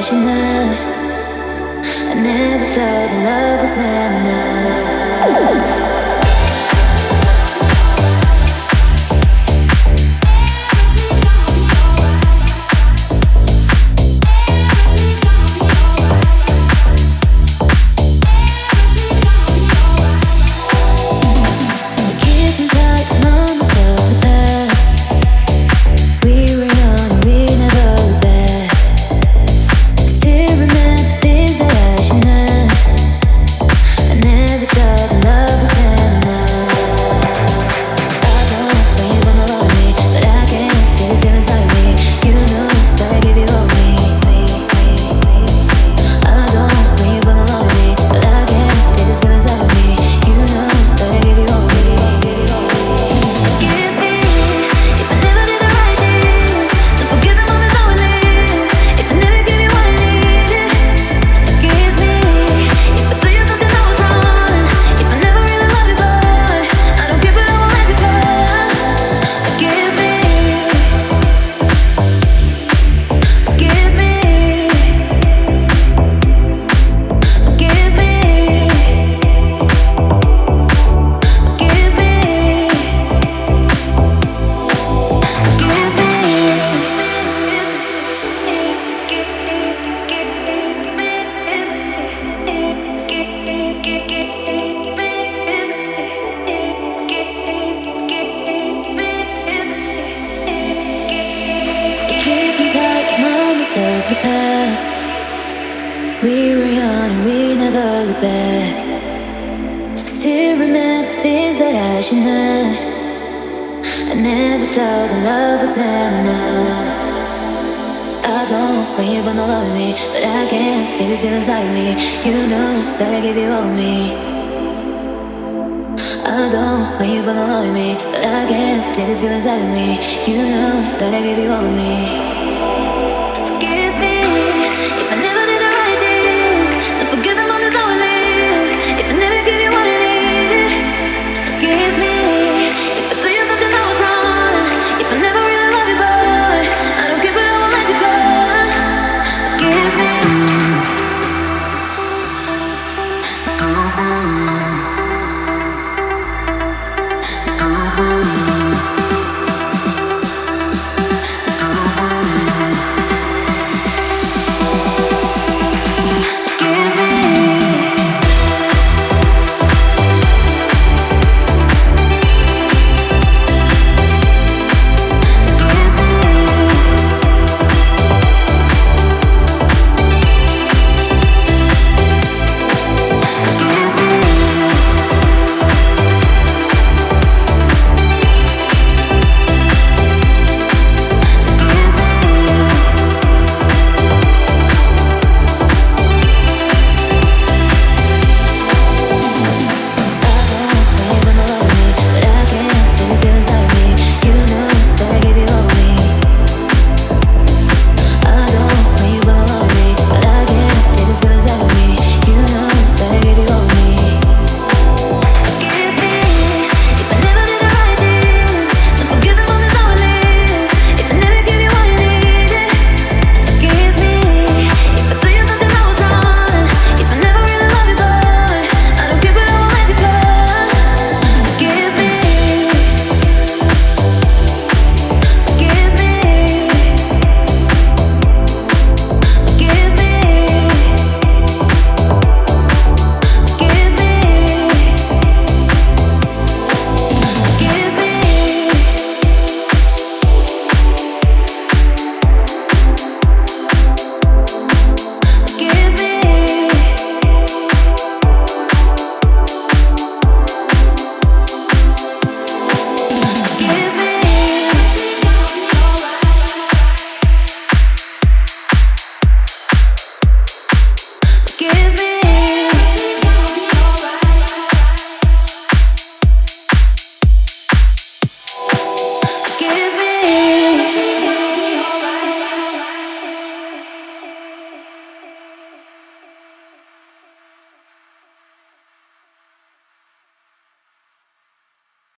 should not. I never thought that love was enough. Of the past, we were young and we never looked back. Still remember things that I should not. I never thought that love was enough. I don't when you wanna love me, but I can't take these feelings out of me. You know that I give you all of me. I don't when you wanna love me, but I can't take these feelings out of me. You know that I give you all of me.